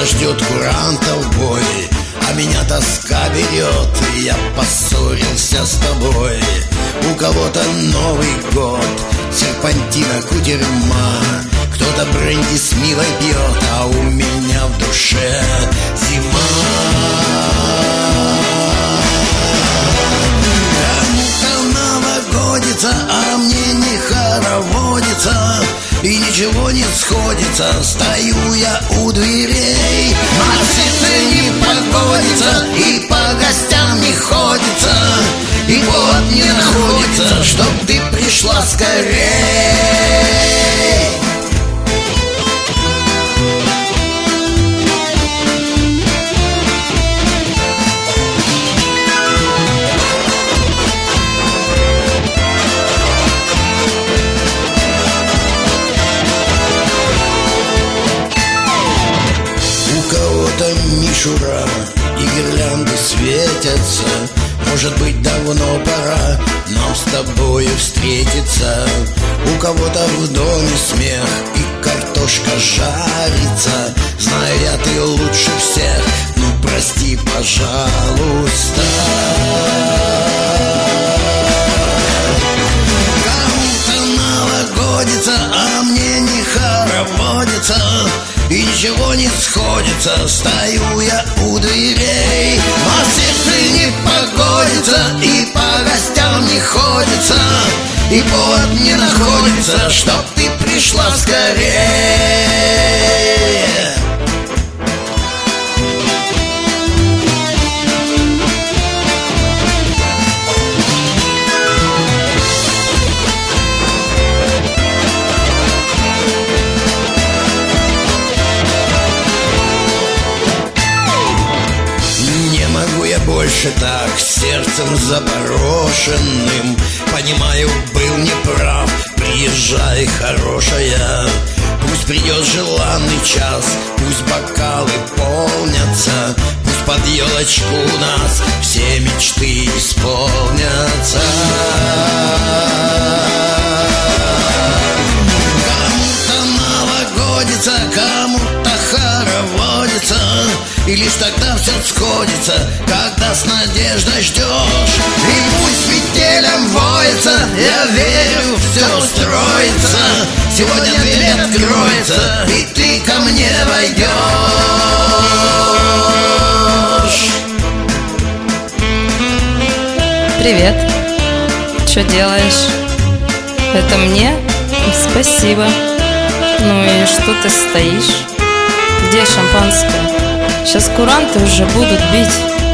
Где-то ждет курантов бой, а меня тоска берет, и я поссорился с тобой. У кого-то Новый год, серпантина, кутерьма, кто-то бренди с милой пьет, а у меня в душе зима. Кому-то новогодится, а мне не хороводится, и ничего не сходится. Стою я у дверей, а сердце не погодится, и по гостям не ходится, и повод не находится, чтоб ты пришла скорей. Мишура и гирлянды светятся. Может быть, давно пора нам с тобою встретиться. У кого-то в доме смех и картошка жарится. Знаю я, ты лучше всех, ну прости, пожалуйста. Кому-то новогодится, а мне не хороводится, и ничего не сходится. Стою я у дверей, а сердце не погодится, и по гостям не ходится, и повод не находится, чтоб ты пришла скорее. Больше так, сердцем запорошенным, понимаю, был неправ. Приезжай, хорошая, пусть придет желанный час, пусть бокалы полнятся, пусть под елочку у нас все мечты исполнятся. Кому-то новогодится, кому-то хороводится, и лишь тогда все сходится, когда с надеждой ждешь. И пусть метелем воется, я верю, все устроится. Сегодня дверь откроется, и ты ко мне войдешь. Привет, что делаешь? Это мне? Спасибо. Ну и что ты стоишь? Где шампанское? Сейчас куранты уже будут бить.